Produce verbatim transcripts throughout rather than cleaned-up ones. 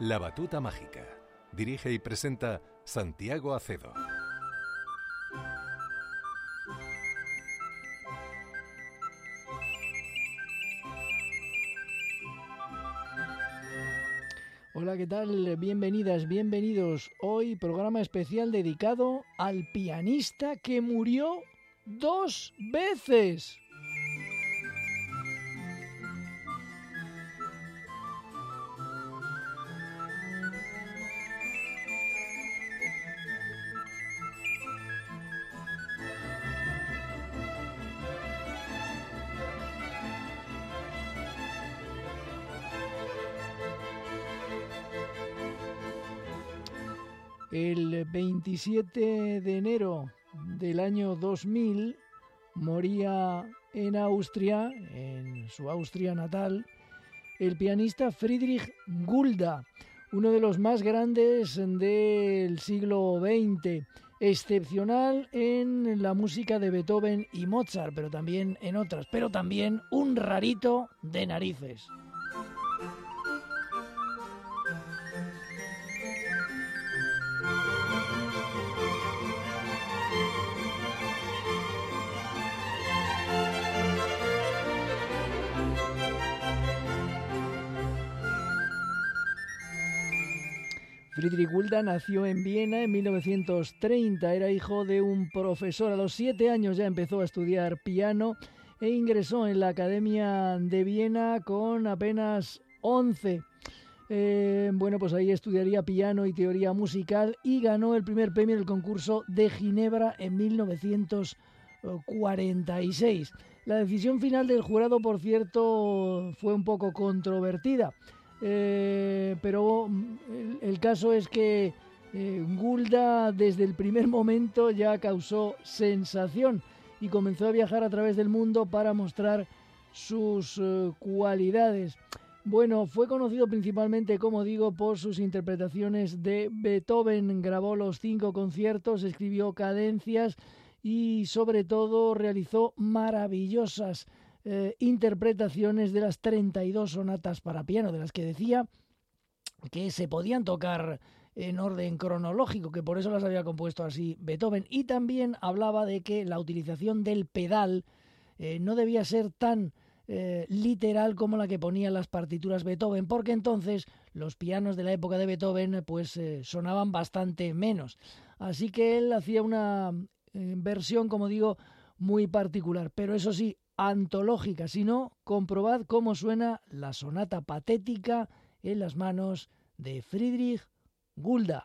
La Batuta Mágica. Dirige y presenta Santiago Acedo. Hola, ¿qué tal? Bienvenidas, bienvenidos. Hoy programa especial dedicado al pianista que murió dos veces. El veintisiete de enero del año dos mil moría en Austria, en su Austria natal, el pianista Friedrich Gulda, uno de los más grandes del siglo veinte, excepcional en la música de Beethoven y Mozart, pero también en otras, pero también un rarito de narices. Friedrich Gulda nació en Viena en mil novecientos treinta, era hijo de un profesor. A los siete años ya empezó a estudiar piano e ingresó en la Academia de Viena con apenas once. Eh, bueno, pues ahí estudiaría piano y teoría musical y ganó el primer premio en el concurso de Ginebra en mil novecientos cuarenta y seis. La decisión final del jurado, por cierto, fue un poco controvertida. Eh, pero el, el caso es que eh, Gulda desde el primer momento ya causó sensación y comenzó a viajar a través del mundo para mostrar sus eh, cualidades. Bueno, fue conocido principalmente, como digo, por sus interpretaciones de Beethoven. Grabó los cinco conciertos, escribió cadencias y sobre todo realizó maravillosas Eh, interpretaciones de las treinta y dos sonatas para piano, de las que decía que se podían tocar en orden cronológico, que por eso las había compuesto así Beethoven. Y también hablaba de que la utilización del pedal eh, no debía ser tan eh, literal como la que ponía las partituras Beethoven, porque entonces los pianos de la época de Beethoven pues eh, sonaban bastante menos. Así que él hacía una eh, versión, como digo, muy particular, pero eso sí, antológica. Si no, comprobad cómo suena la sonata patética en las manos de Friedrich Gulda.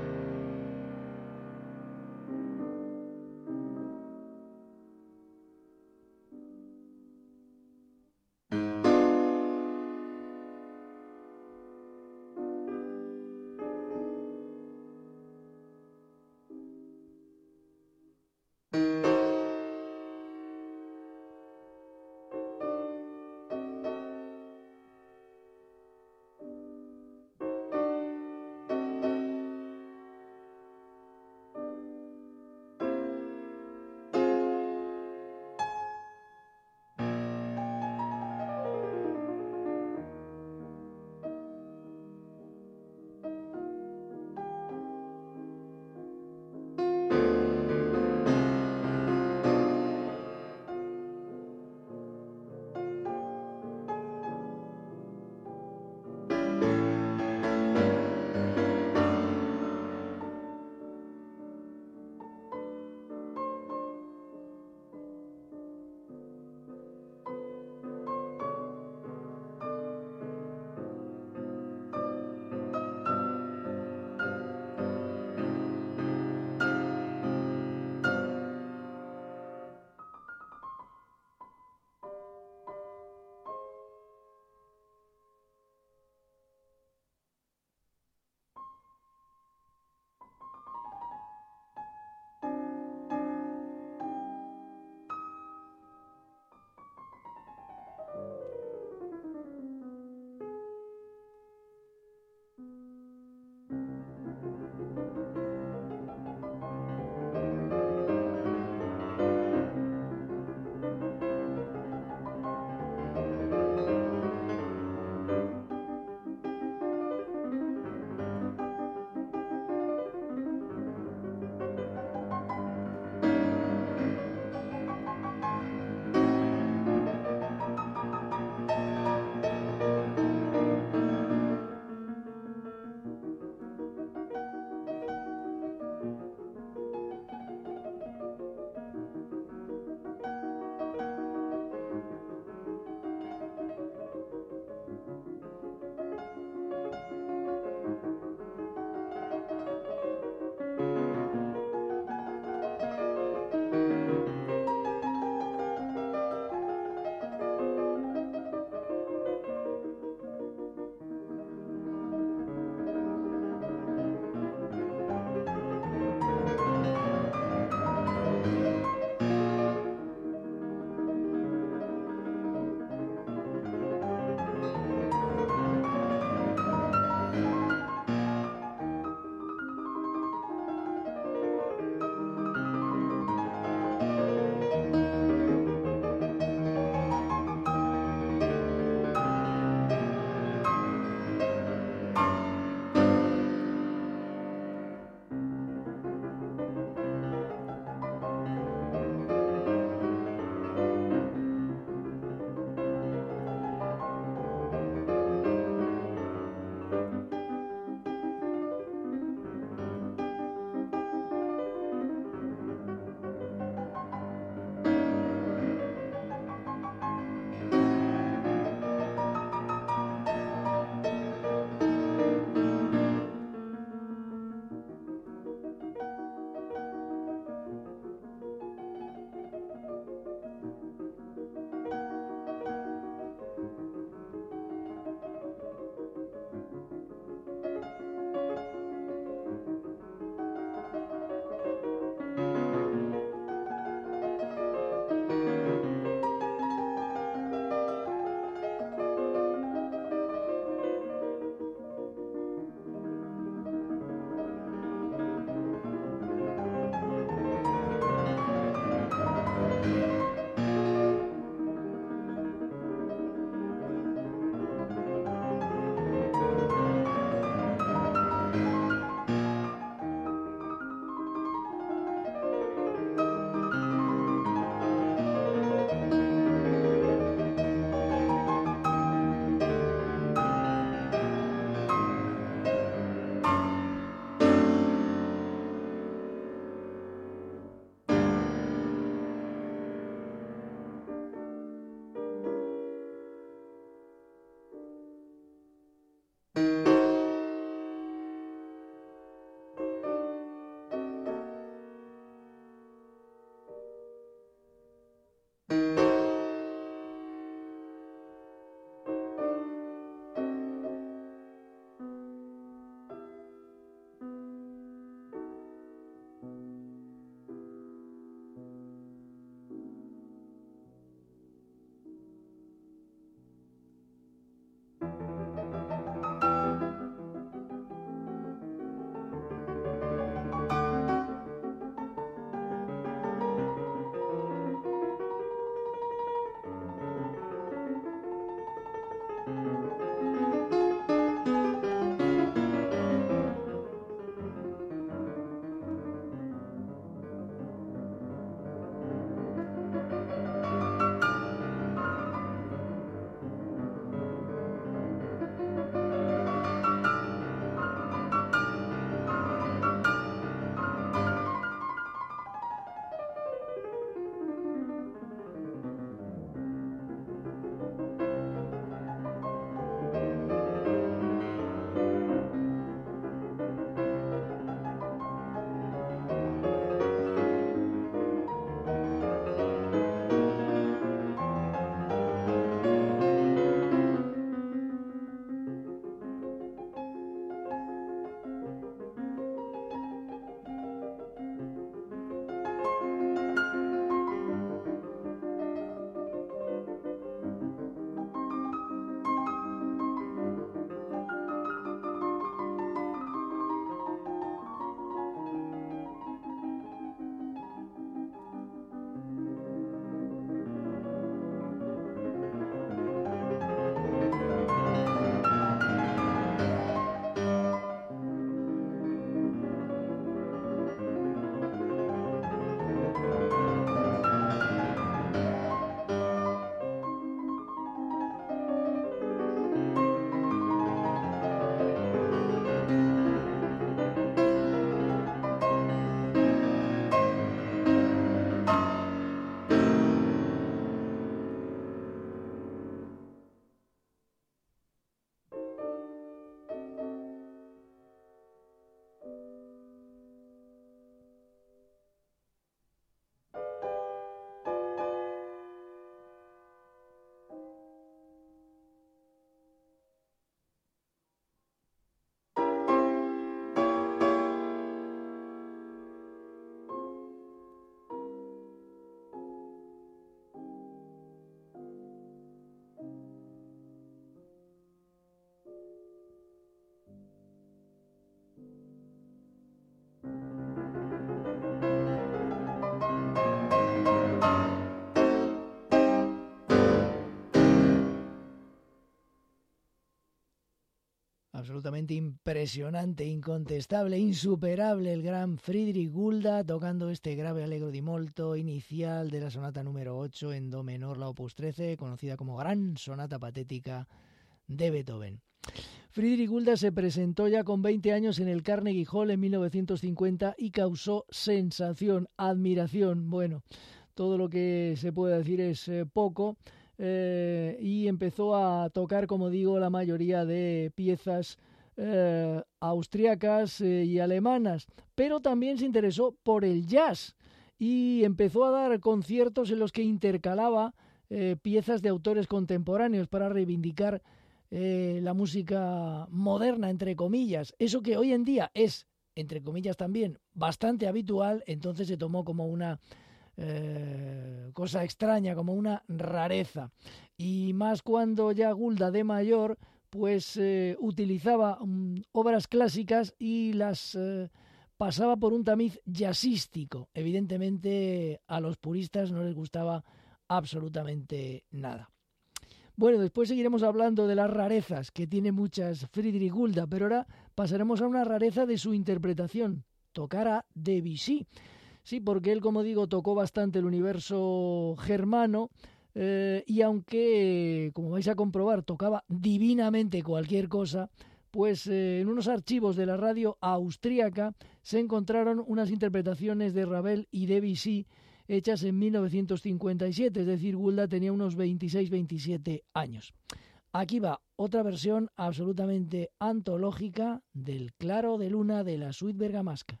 absolutamente impresionante, incontestable, insuperable, el gran Friedrich Gulda tocando este grave allegro di molto inicial de la sonata número ocho en do menor, la opus trece, conocida como Gran Sonata Patética de Beethoven. Friedrich Gulda se presentó ya con veinte años en el Carnegie Hall en mil novecientos cincuenta y causó sensación, admiración, bueno, todo lo que se puede decir es eh, poco. Eh, y empezó a tocar, como digo, la mayoría de piezas eh, austriacas eh, y alemanas, pero también se interesó por el jazz y empezó a dar conciertos en los que intercalaba eh, piezas de autores contemporáneos para reivindicar eh, la música moderna, entre comillas. Eso que hoy en día es, entre comillas también, bastante habitual, entonces se tomó como una Eh, cosa extraña, como una rareza, y más cuando ya Gulda de mayor pues eh, utilizaba um, obras clásicas y las eh, pasaba por un tamiz jazzístico. Evidentemente a los puristas no les gustaba absolutamente nada. Bueno, después seguiremos hablando de las rarezas, que tiene muchas Friedrich Gulda, pero ahora pasaremos a una rareza de su interpretación, tocar a Debussy. Sí, porque él, como digo, tocó bastante el universo germano eh, y aunque, como vais a comprobar, tocaba divinamente cualquier cosa, pues eh, en unos archivos de la radio austríaca se encontraron unas interpretaciones de Ravel y Debussy hechas en mil novecientos cincuenta y siete, es decir, Gulda tenía unos veintiséis veintisiete años. Aquí va otra versión absolutamente antológica del Claro de Luna de la Suite Bergamasca.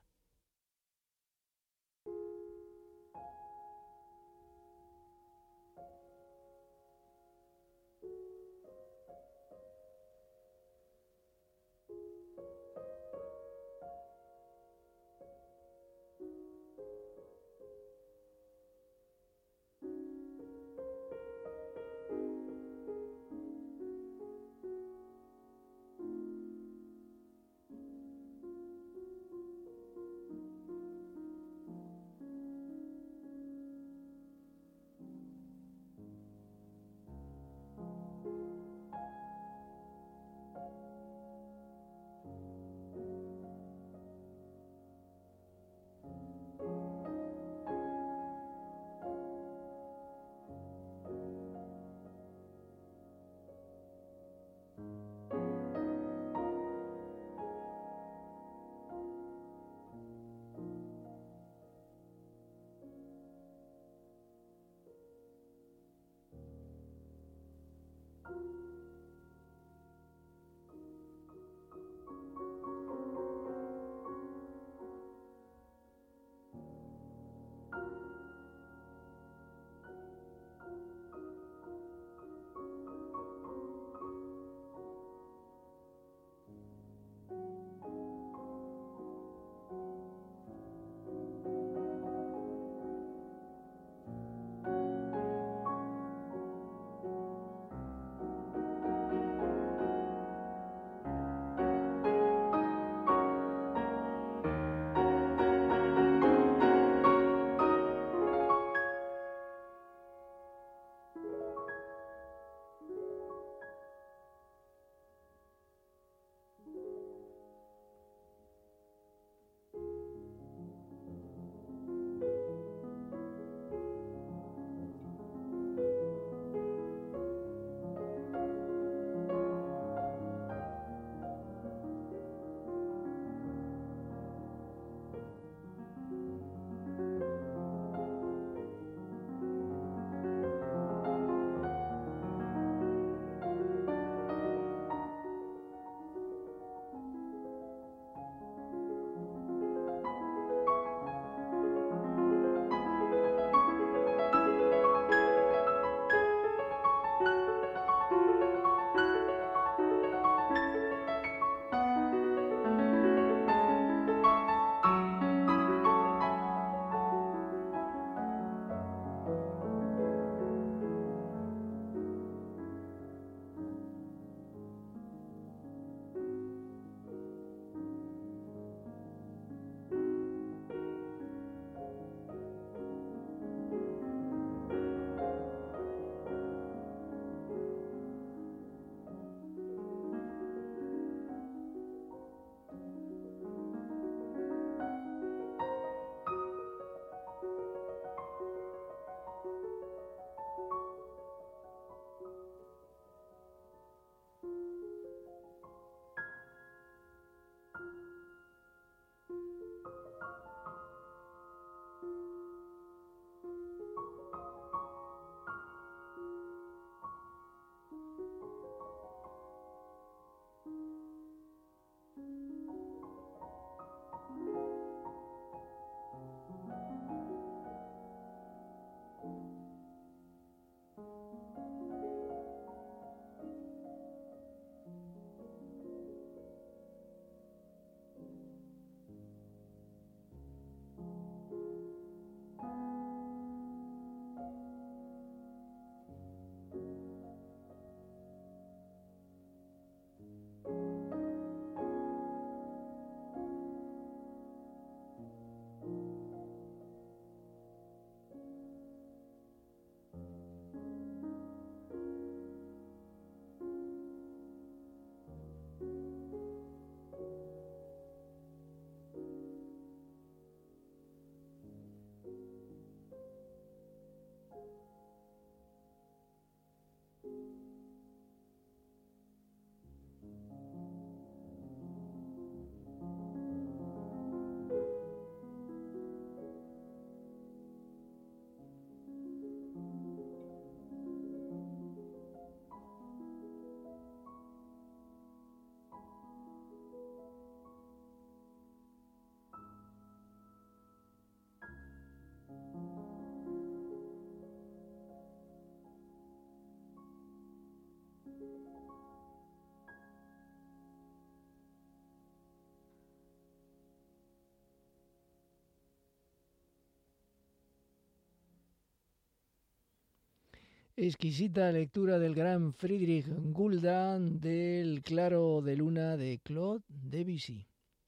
exquisita lectura del gran Friedrich Gulda del Claro de Luna de Claude Debussy.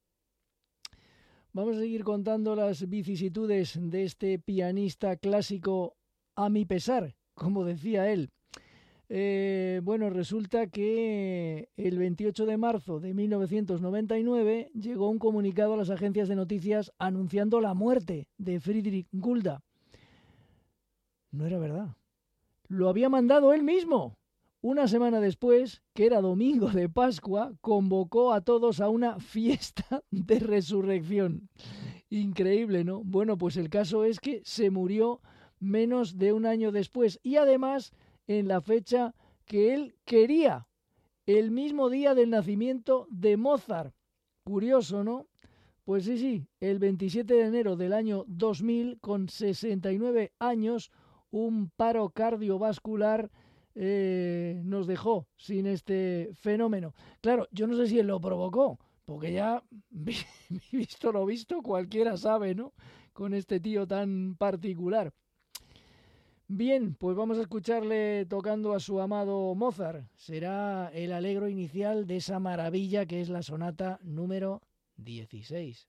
Vamos a seguir contando las vicisitudes de este pianista clásico a mi pesar, como decía él. Eh, bueno, resulta que el veintiocho de marzo de mil novecientos noventa y nueve llegó un comunicado a las agencias de noticias anunciando la muerte de Friedrich Gulda. No era verdad. Lo había mandado él mismo. Una semana después, que era domingo de Pascua, convocó a todos a una fiesta de resurrección. Increíble, ¿no? Bueno, pues el caso es que se murió menos de un año después y además en la fecha que él quería, el mismo día del nacimiento de Mozart. Curioso, ¿no? Pues sí, sí, el veintisiete de enero del año dos mil, con sesenta y nueve años, un paro cardiovascular eh, nos dejó sin este fenómeno. Claro, yo no sé si él lo provocó, porque ya, visto lo visto, cualquiera sabe, ¿no? Con este tío tan particular. Bien, pues vamos a escucharle tocando a su amado Mozart. Será el alegro inicial de esa maravilla que es la sonata número dieciséis.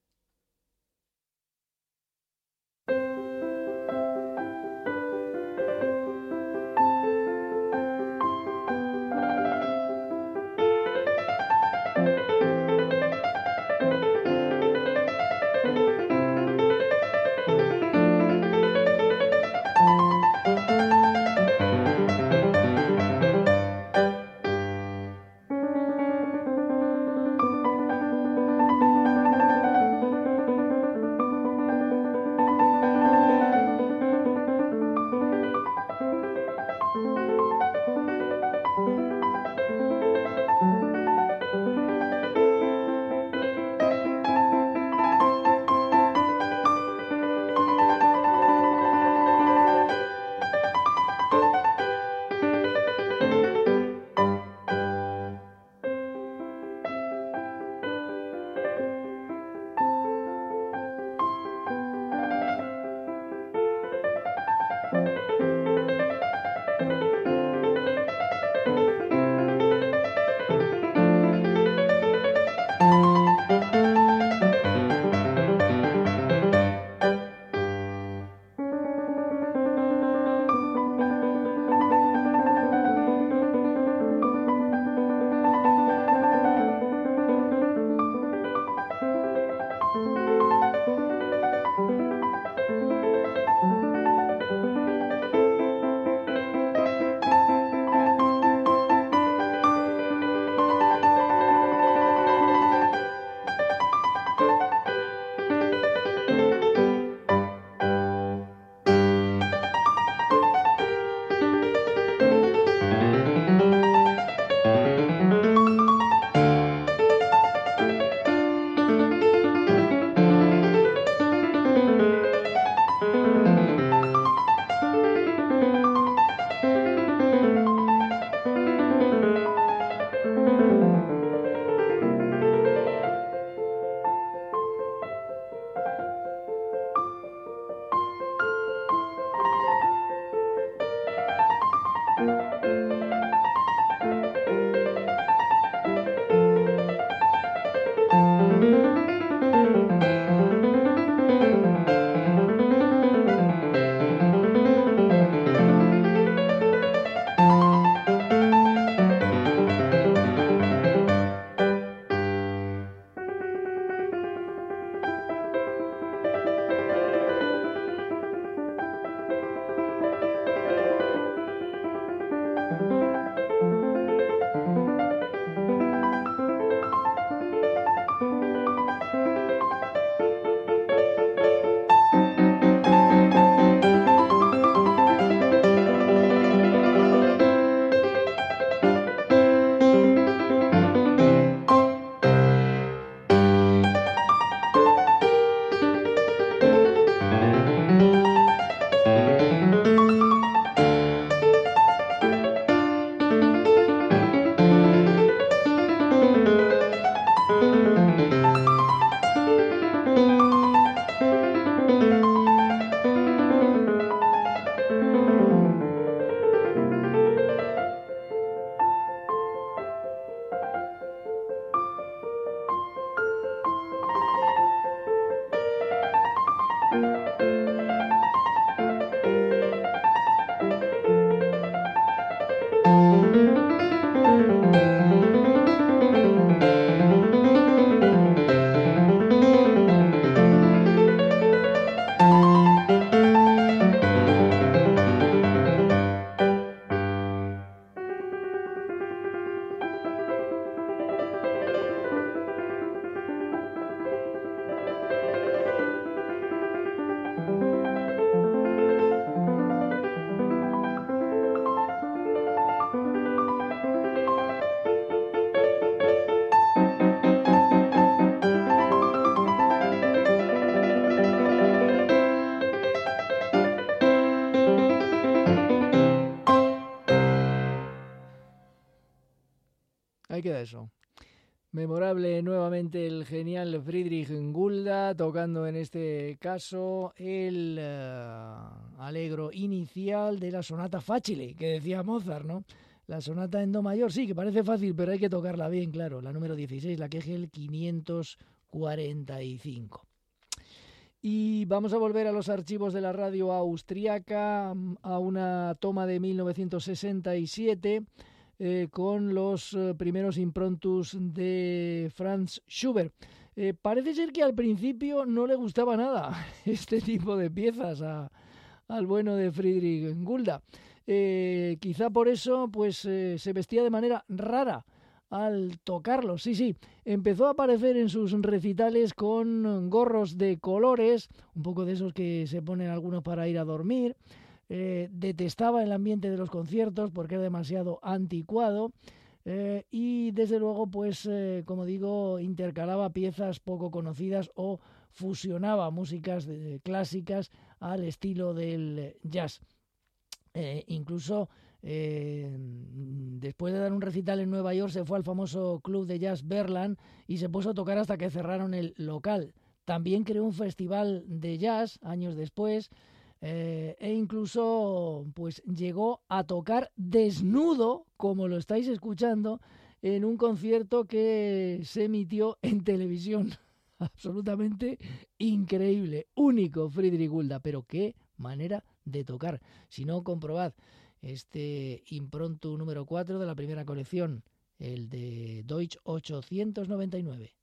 Ahí queda eso. Memorable nuevamente el genial Friedrich Gulda, tocando en este caso el uh, alegro inicial de la sonata facile, que decía Mozart, ¿no? La sonata en do mayor, sí, que parece fácil, pero hay que tocarla bien, claro. La número dieciséis, la Kegel quinientos cuarenta y cinco. Y vamos a volver a los archivos de la radio austriaca, a una toma de mil novecientos sesenta y siete, eh, con los eh, primeros improntus de Franz Schubert. Eh, parece ser que al principio no le gustaba nada este tipo de piezas a, al bueno de Friedrich Gulda. Eh, quizá por eso pues eh, se vestía de manera rara al tocarlo. Sí, sí, empezó a aparecer en sus recitales con gorros de colores, un poco de esos que se ponen algunos para ir a dormir. Eh, detestaba el ambiente de los conciertos porque era demasiado anticuado. Eh, y desde luego, pues, eh, como digo, intercalaba piezas poco conocidas o fusionaba músicas de, clásicas al estilo del jazz. Eh, incluso eh, después de dar un recital en Nueva York se fue al famoso club de jazz Berlin y se puso a tocar hasta que cerraron el local. También creó un festival de jazz años después, eh, e incluso pues llegó a tocar desnudo, como lo estáis escuchando, en un concierto que se emitió en televisión. Absolutamente increíble, único Friedrich Gulda, pero qué manera de tocar. Si no, comprobad este impronto número cuatro de la primera colección, el de Deutsch ochocientos noventa y nueve.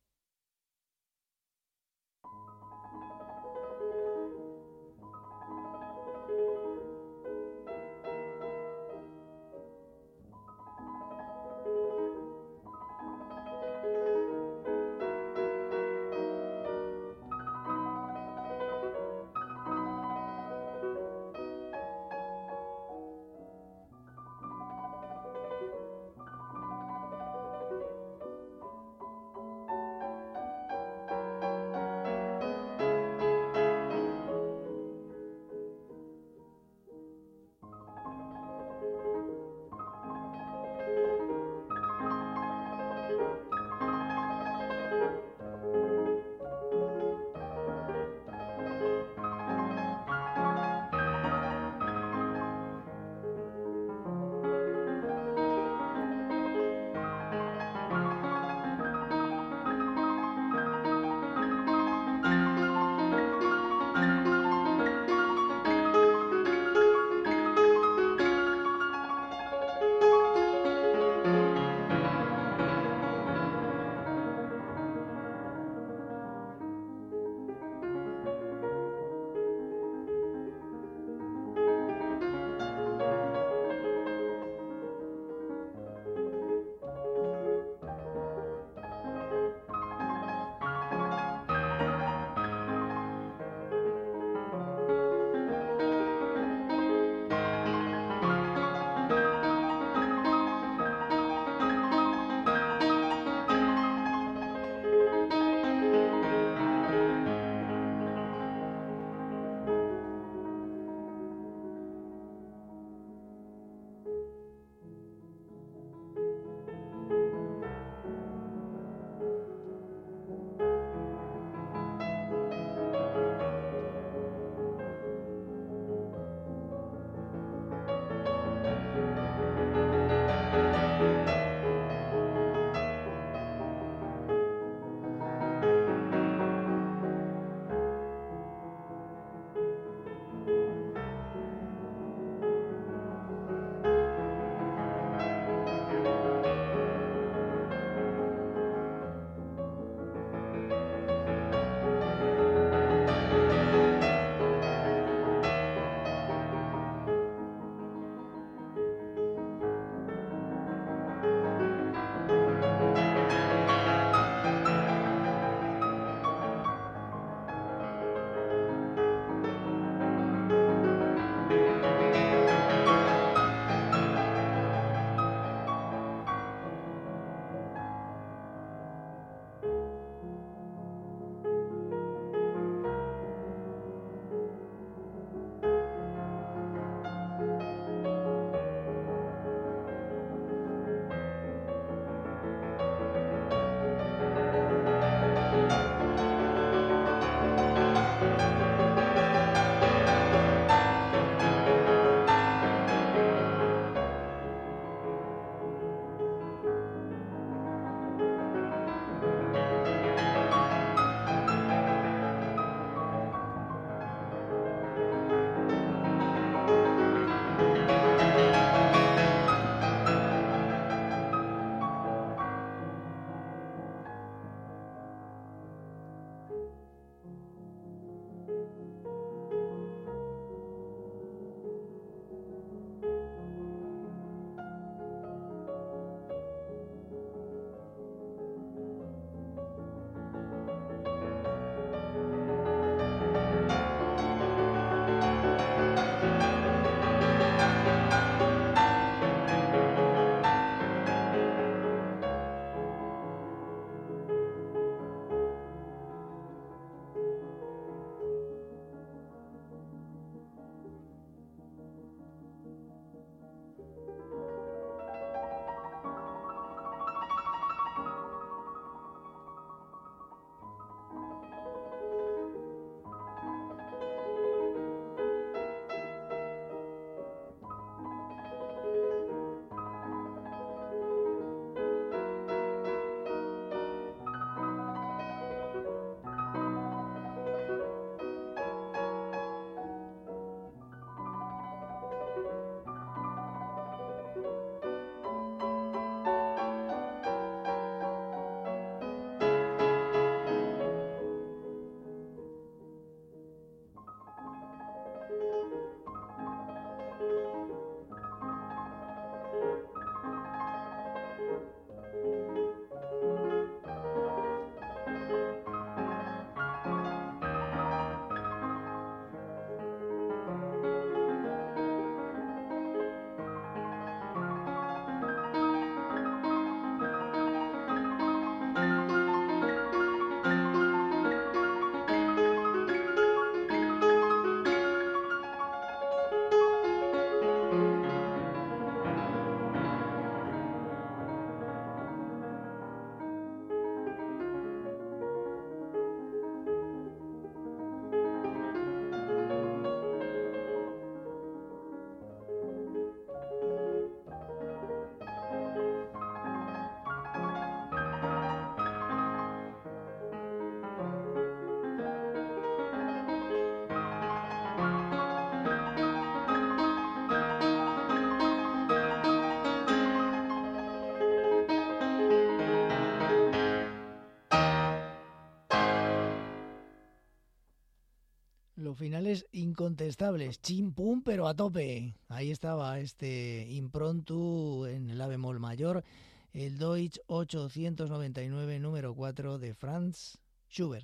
los finales incontestables, chim pum, pero a tope. Ahí estaba este improntu en la bemol mayor, el Deutsch ochocientos noventa y nueve número cuatro de Franz Schubert.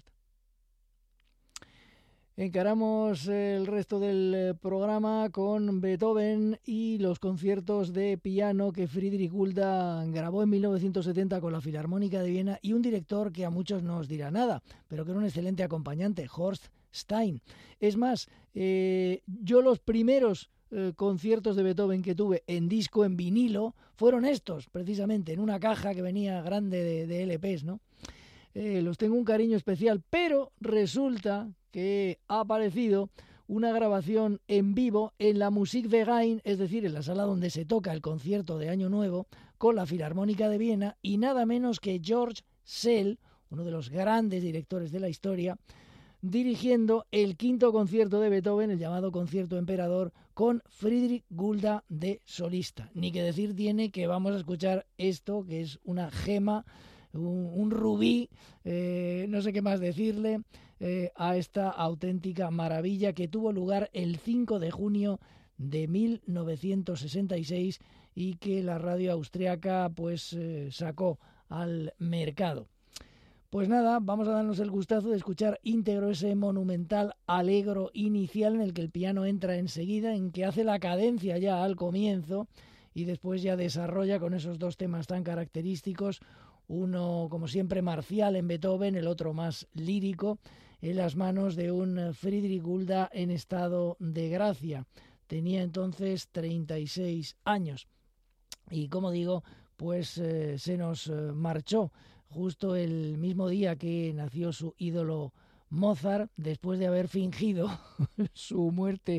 Encaramos el resto del programa con Beethoven y los conciertos de piano que Friedrich Gulda grabó en mil novecientos setenta con la Filarmónica de Viena, y un director que a muchos no os dirá nada, pero que era un excelente acompañante, Horst Stein. Es más, eh, yo los primeros eh, conciertos de Beethoven que tuve en disco, en vinilo, fueron estos, precisamente, en una caja que venía grande de, de L Pes, ¿no? Eh, los tengo un cariño especial, pero resulta que ha aparecido una grabación en vivo en la Musikverein, es decir, en la sala donde se toca el concierto de Año Nuevo, con la Filarmónica de Viena, y nada menos que George Szell, uno de los grandes directores de la historia, dirigiendo el quinto concierto de Beethoven, el llamado Concierto Emperador, con Friedrich Gulda de solista. Ni que decir tiene que vamos a escuchar esto, que es una gema, un, un rubí, eh, no sé qué más decirle, eh, a esta auténtica maravilla que tuvo lugar el cinco de junio de mil novecientos sesenta y seis y que la radio austriaca pues eh, sacó al mercado. Pues nada, vamos a darnos el gustazo de escuchar íntegro ese monumental allegro inicial en el que el piano entra enseguida, en que hace la cadencia ya al comienzo y después ya desarrolla con esos dos temas tan característicos, uno como siempre marcial en Beethoven, el otro más lírico, en las manos de un Friedrich Gulda en estado de gracia. Tenía entonces treinta y seis años y, como digo, pues eh, se nos eh, marchó justo el mismo día que nació su ídolo Mozart, después de haber fingido su muerte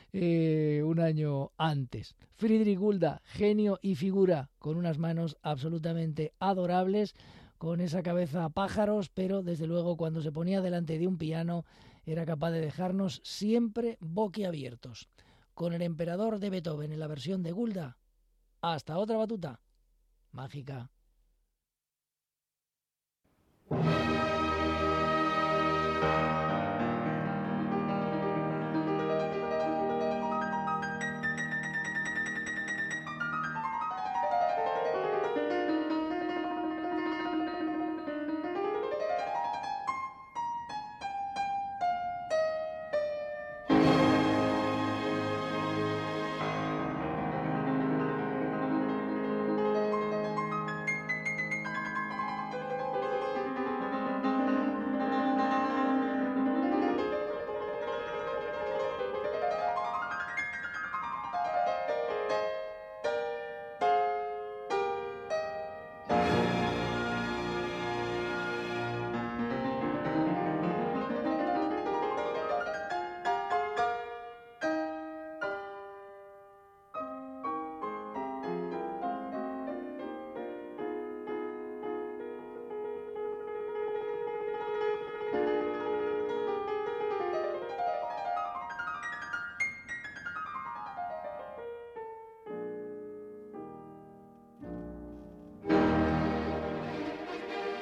eh, un año antes. Friedrich Gulda, genio y figura, con unas manos absolutamente adorables, con esa cabeza a pájaros, pero desde luego cuando se ponía delante de un piano era capaz de dejarnos siempre boquiabiertos. Con el Emperador de Beethoven en la versión de Gulda, hasta otra batuta mágica.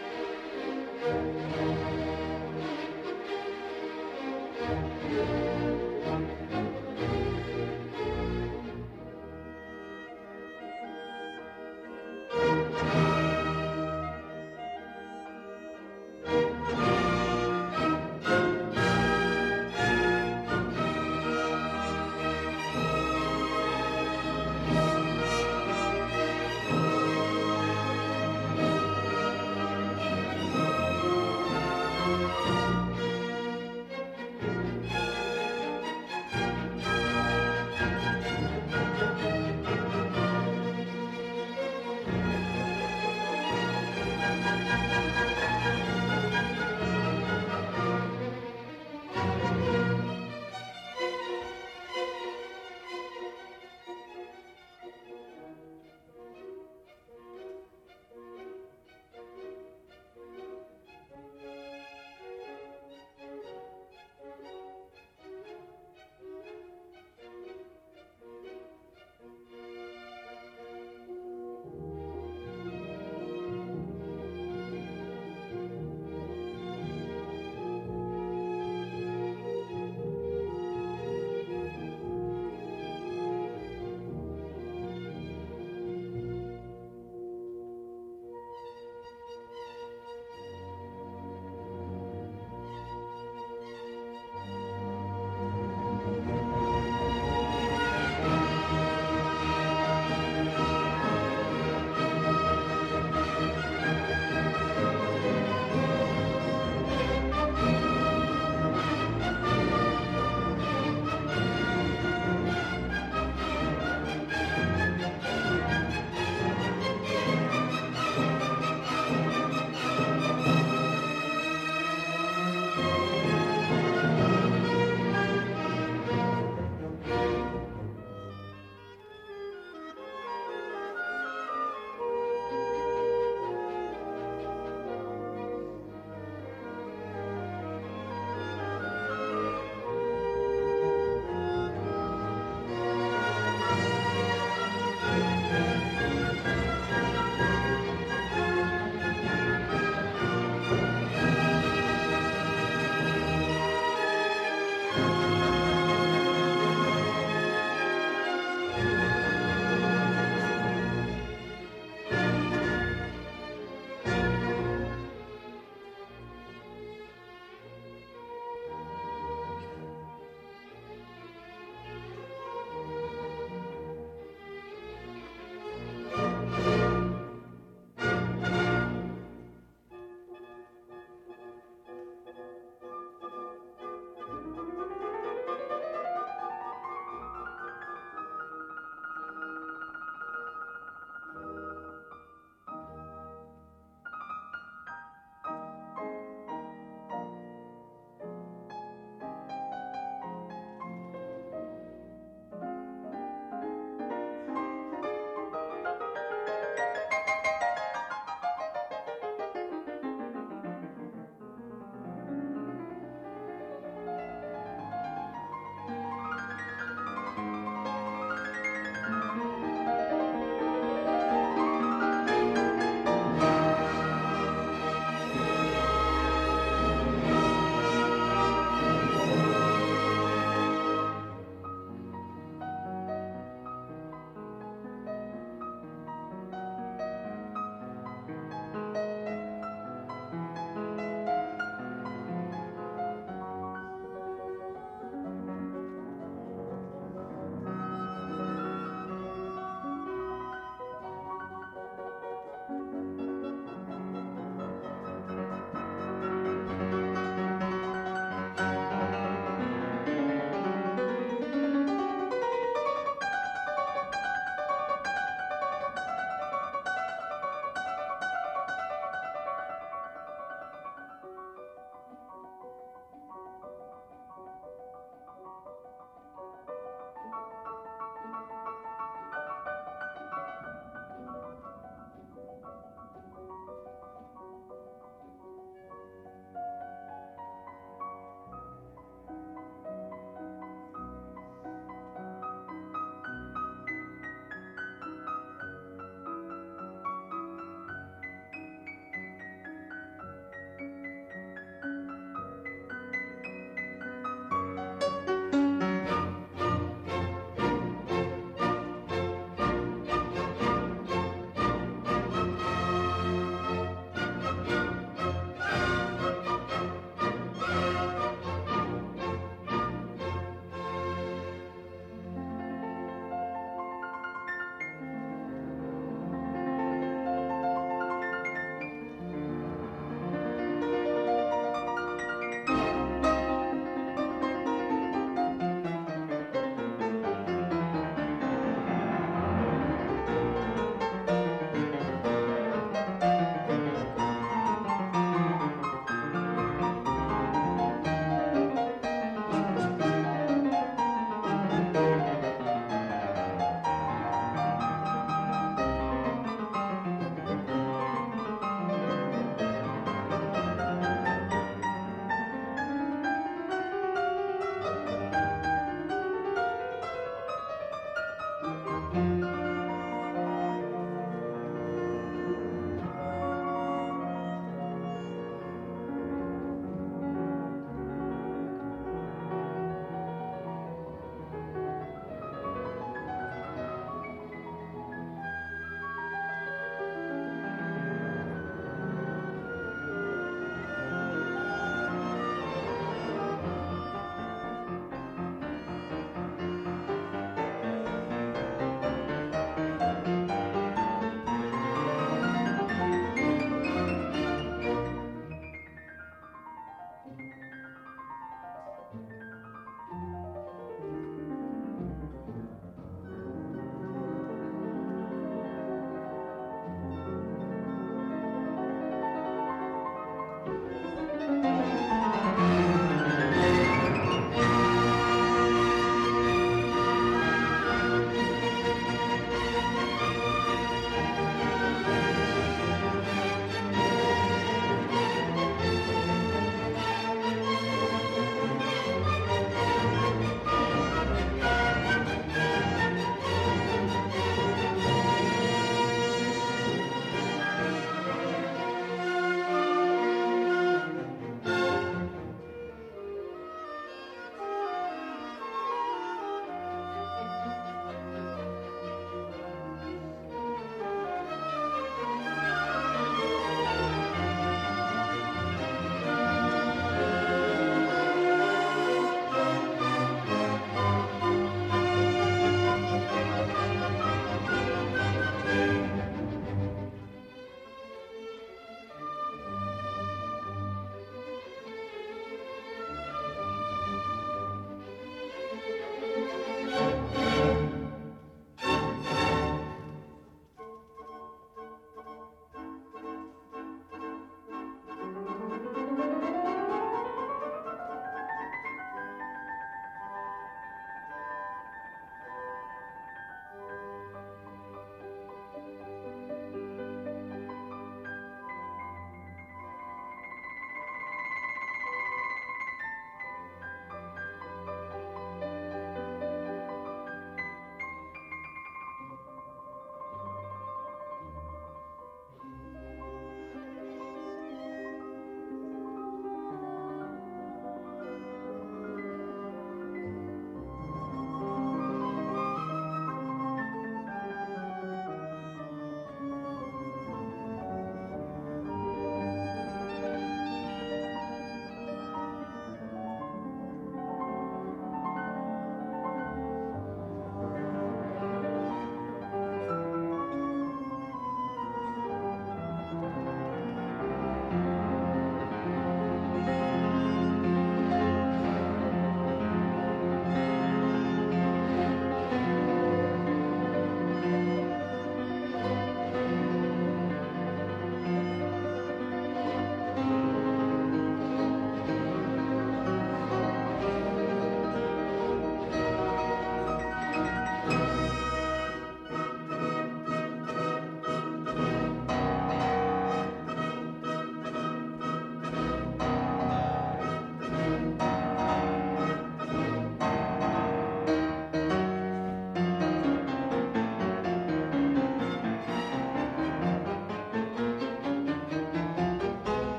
Thank you.